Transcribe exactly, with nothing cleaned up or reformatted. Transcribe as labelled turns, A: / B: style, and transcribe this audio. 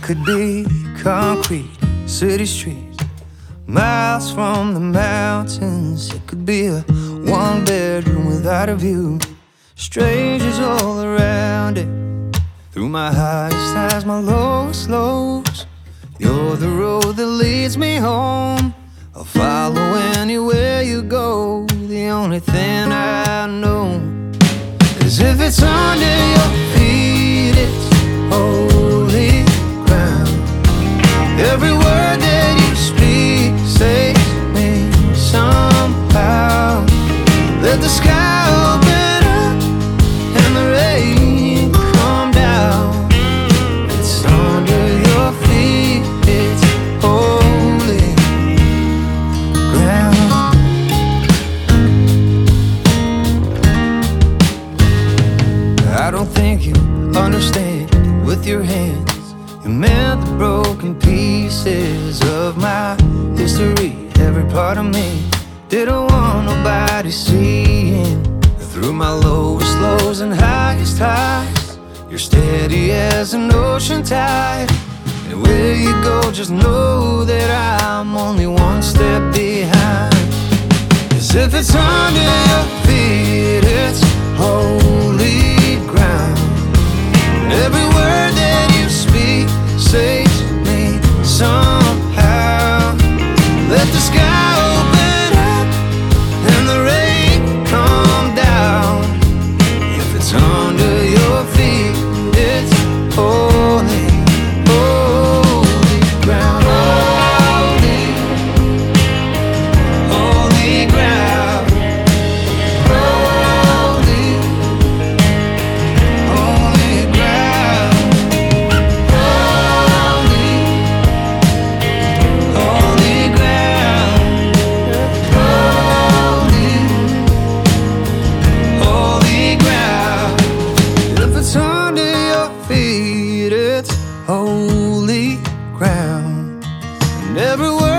A: could be concrete, city streets, miles from the mountains. It could be a one bedroom without a view, strangers all around it. Through my highest highs, my lowest lows, you're the road that leads me home. I'll follow anywhere you go. The only thing I know is if it's under your feet, it's holy ground. Every word that you speak saves me somehow. Let the sky open up and the rain come down. It's under your feet, it's holy ground. I don't think you understand. With your hands you mend the broken pieces of my history. Every part of me didn't want nobody seeing. Through my lowest lows and highest highs, you're steady as an ocean tide. And where you go, just know that I'm only one step behind. 'Cause if it's under your feet, it's holy ground. And every word that you speak saves me somehow. Let the sky open up and the rain come down. If it's under your feet, it's holy, holy ground. Holy, holy ground. Holy, holy ground. Holy, holy ground. Holy, holy ground. If it's under your feet, it's holy ground. And every word